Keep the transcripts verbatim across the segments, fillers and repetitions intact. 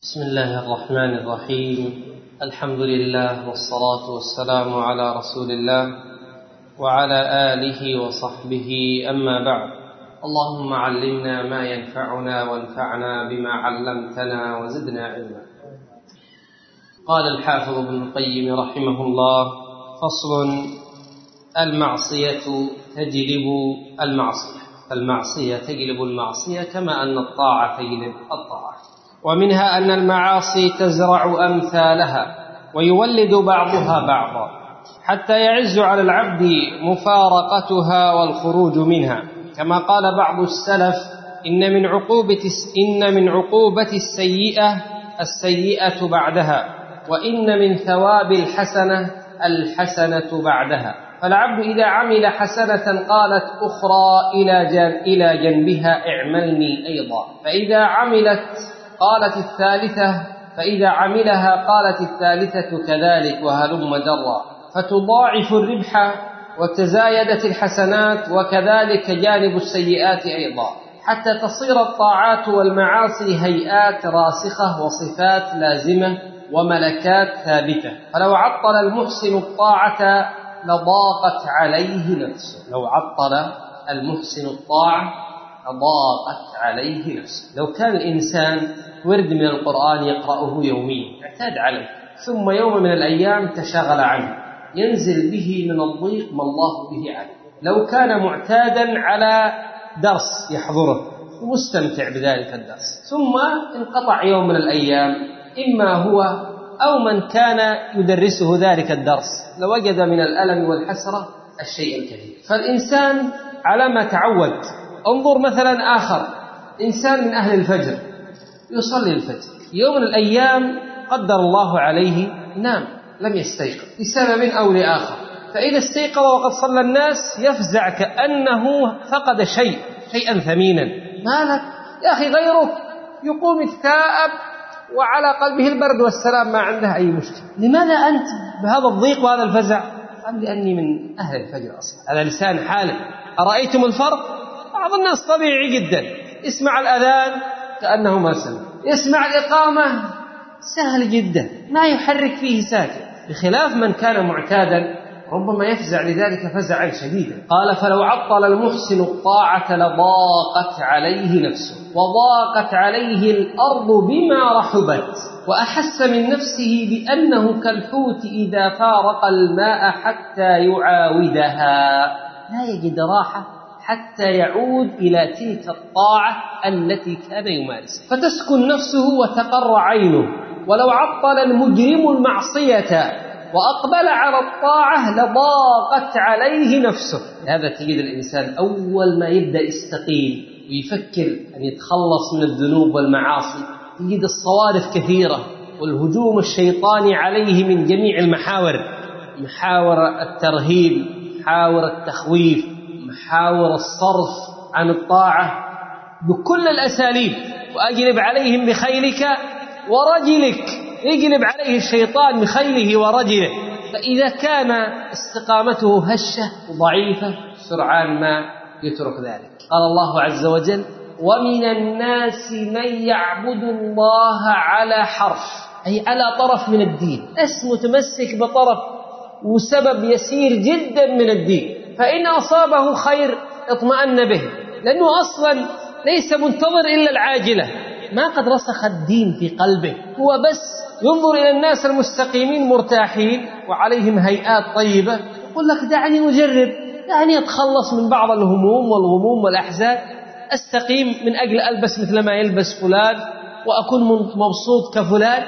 بسم الله الرحمن الرحيم. الحمد لله والصلاة والسلام على رسول الله وعلى آله وصحبه، أما بعد. اللهم علمنا ما ينفعنا وانفعنا بما علمتنا وزدنا علما. قال الحافظ ابن القيم رحمه الله: فصل: المعصية تجلب المعصية. المعصية تجلب المعصية كما أن الطاعة تجلب الطاعة، ومنها أن المعاصي تزرع أمثالها ويولد بعضها بعضا حتى يعز على العبد مفارقتها والخروج منها، كما قال بعض السلف: إن من عقوبة إن من عقوبة السيئة السيئة بعدها، وإن من ثواب الحسنة الحسنة بعدها. فالعبد إذا عمل حسنة قالت أخرى إلى جنبها: اعملني أيضا. فإذا عملت قالت الثالثة فإذا عملها قالت الثالثة كذلك، وهلم درا، فتضاعف الربح وتزايدت الحسنات، وكذلك جانب السيئات أيضا، حتى تصير الطاعات والمعاصي هيئات راسخة وصفات لازمة وملكات ثابتة. فلو عطل المحسن الطاعة لضاقت عليه نفسه. لو عطل المحسن الطاعة لضاقت عليه نفسه. لو كان الإنسان ورد من القرآن يقرأه يوميا اعتاد عليه، ثم يوم من الأيام تشاغل عنه، ينزل به من الضيق ما الله به عليه. لو كان معتادا على درس يحضره ومستمتع بذلك الدرس، ثم انقطع يوم من الأيام، إما هو أو من كان يدرسه ذلك الدرس، لوجد من الألم والحسرة الشيء الكثير. فالإنسان على ما تعود. انظر مثلا آخر، إنسان من أهل الفجر يصلي الفجر، يوم من الأيام قدر الله عليه نام، لم يستيقظ لسبب أو لآخر، فإذا استيقظ وقد صلى الناس يفزع كأنه فقد شيء شيئا ثمينا. ما لك يا أخي؟ غيرك يقوم الثائب وعلى قلبه البرد والسلام، ما عنده أي مشكلة. لماذا أنت بهذا الضيق وهذا الفزع؟ قال: لأني من أهل الفجر أصلا. هذا لسان حاله. أرأيتم الفرق؟ بعض الناس طبيعي جدا، يسمع الأذان كأنه ما سمع، يسمع الإقامة سهل جدا، ما يحرك فيه ساكن، بخلاف من كان معتادا ربما يفزع لذلك فزعا شديدا. قال: فلو عطل المحسن الطاعة لضاقت عليه نفسه، وضاقت عليه الأرض بما رحبت، وأحس من نفسه بأنه كالحوت إذا فارق الماء حتى يعاودها، لا يجد راحة حتى يعود إلى تلك الطاعة التي كان يمارسها، فتسكن نفسه وتقر عينه. ولو عطل المجرم المعصية وأقبل على الطاعة لضاقت عليه نفسه. هذا تجد الإنسان أول ما يبدأ يستقيم ويفكر أن يتخلص من الذنوب والمعاصي، تجد الصوارف كثيرة والهجوم الشيطاني عليه من جميع المحاور، محاور الترهيب، محاور التخويف، محاور الصرف عن الطاعة بكل الأساليب. وأجلب عليهم بخيلك ورجلك، يجلب عليه الشيطان بخيله ورجله. فإذا كان استقامته هشة وضعيفة سرعان ما يترك ذلك. قال الله عز وجل: ومن الناس من يعبد الله على حرف، أي على طرف من الدين، اسم متمسك بطرف وسبب يسير جدا من الدين، فإن أصابه خير اطمأن به، لأنه أصلا ليس منتظر إلا العاجلة، ما قد رسخ الدين في قلبه، هو بس ينظر إلى الناس المستقيمين مرتاحين وعليهم هيئات طيبة، يقول لك دعني أجرب، دعني أتخلص من بعض الهموم والغموم والأحزان، أستقيم من أجل ألبس مثل ما يلبس فلان وأكون مبسوط كفلان.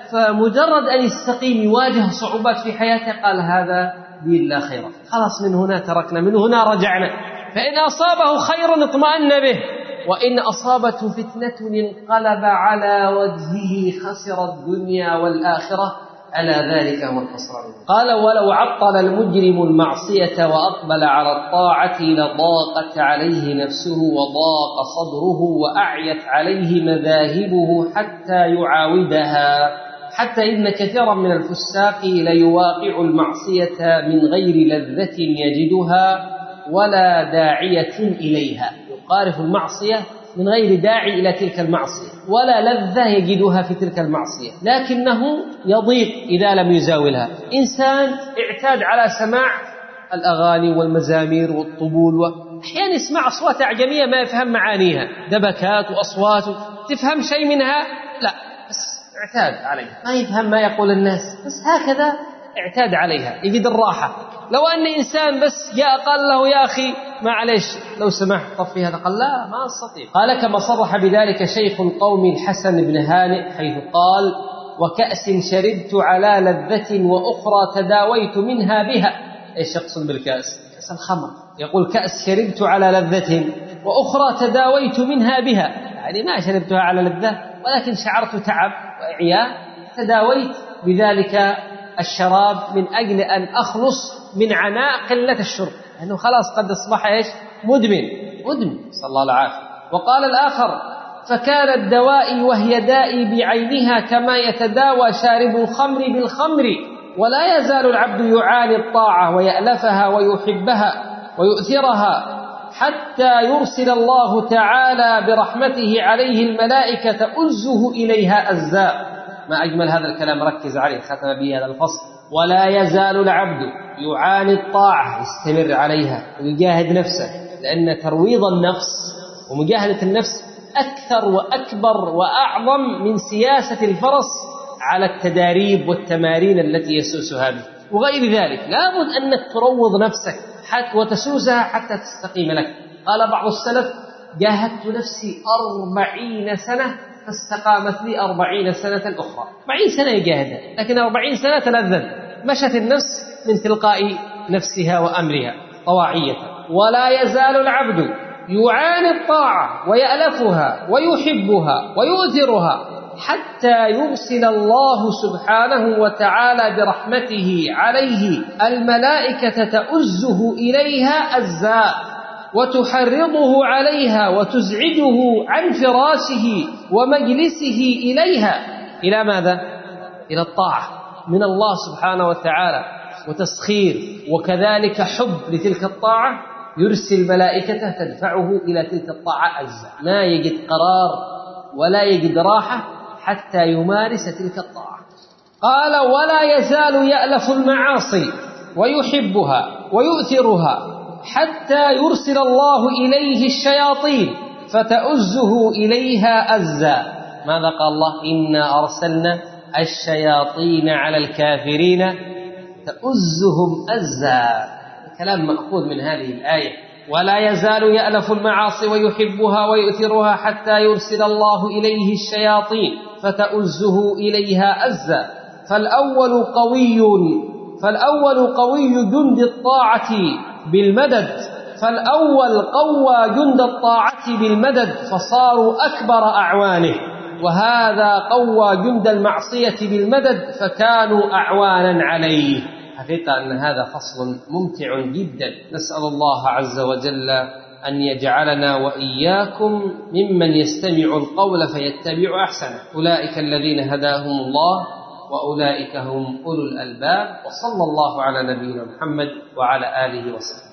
فمجرد أن يستقيم يواجه صعوبات في حياته، قال هذا دين لا خير، خلاص من هنا تركنا، من هنا رجعنا. فإن أصابه خير اطمأن به، وإن أصابته فتنة انقلب على وجهه خسر الدنيا والآخرة، على ذلك هم الخسران. قال: ولو عطل المجرم المعصية وأقبل على الطاعة لضاقت عليه نفسه وضاق صدره وأعيت عليه مذاهبه حتى يعاودها، حتى إن كثيرا من الفساق ليواقع المعصية من غير لذة يجدها ولا داعية إليها. يقارف المعصية من غير داعي إلى تلك المعصية، ولا لذة يجدها في تلك المعصية، لكنه يضيق إذا لم يزاولها. إنسان اعتاد على سماع الأغاني والمزامير والطبول، وأحيانا يسمع أصوات أعجمية ما يفهم معانيها، دبكات وأصوات، تفهم شيء منها؟ لا، بس اعتاد عليها، ما يفهم ما يقول الناس، بس هكذا اعتاد عليها، يجد الراحة. لو أن إنسان بس جاء قال له يا أخي معليش لو سمحت طفي هذا، قال لا ما أستطيع. قال كما صرح بذلك شيخ القوم الحسن بن هانئ حيث قال: وكأس شربت على لذة وأخرى تداويت منها بها. إيش يقصد بالكأس؟ كأس الخمر. يقول كأس شربت على لذة وأخرى تداويت منها بها، يعني ما شربتها على لذة ولكن شعرت تعب وإعياء، تداويت بذلك الشراب من أجل أن أخلص من عناء قلة الشرب، لأنه خلاص قد أصبح إيش؟ مدمن مدمن صلى الله العافية. وقال الآخر: فكانت دوائي وهي دائي بعينها كما يتداوى شارب الخمر بالخمر، ولا يزال العبد يعاني الطاعة ويألفها ويحبها ويؤثرها حتى يرسل الله تعالى برحمته عليه الملائكة تؤزه إليها أزاء. ما أجمل هذا الكلام، ركز عليه، ختم به هذا الفصل: ولا يزال العبد يعاني الطاعة، يستمر عليها ويجاهد نفسه، لأن ترويض النفس ومجاهدة النفس أكثر وأكبر وأعظم من سياسة الفرس على التداريب والتمارين التي يسوسها به وغير ذلك. لابد أنك تروض نفسك حتى وتسوسها حتى تستقيم لك. قال بعض السلف: جاهدت نفسي أربعين سنة فاستقامت لي أربعين سنة أخرى. أربعين سنة يجاهدها، لكن أربعين سنة تلذذ، مشت النفس من تلقاء نفسها وأمرها طواعية. ولا يزال العبد يعاني الطاعة ويألفها ويحبها ويؤثرها حتى يرسل الله سبحانه وتعالى برحمته عليه الملائكة تؤزه إليها أزاء وتحرضه عليها وتزعجه عن فراشه ومجلسه إليها. إلى ماذا؟ إلى الطاعة من الله سبحانه وتعالى وتسخير، وكذلك حب لتلك الطاعة، يرسل ملائكته تدفعه إلى تلك الطاعة أزاء، ما يجد قرار ولا يجد راحة حتى يمارس تلك الطاعة. قال: ولا يزال يألف المعاصي ويحبها ويؤثرها حتى يرسل الله إليه الشياطين فتؤزه إليها أزا. ماذا قال الله؟ إنا أرسلنا الشياطين على الكافرين تؤزهم أزا. الكلام مأخوذ من هذه الآية: ولا يزال يألف المعاصي ويحبها ويؤثرها حتى يرسل الله إليه الشياطين فتؤزه إليها أزا. فالأول قوي فالأول قوي جند الطاعة بالمدد فالأول قوى جند الطاعة بالمدد فصاروا أكبر أعوانه، وهذا قوى جند المعصية بالمدد فكانوا أعوانا عليه. حقيقة أن هذا فصل ممتع جدا، نسأل الله عز وجل أن يجعلنا وإياكم ممن يستمع القول فيتبع أحسنه. أولئك الذين هداهم الله وأولئك هم أولو الألباب. وصلى الله على نبينا محمد وعلى آله وسلم.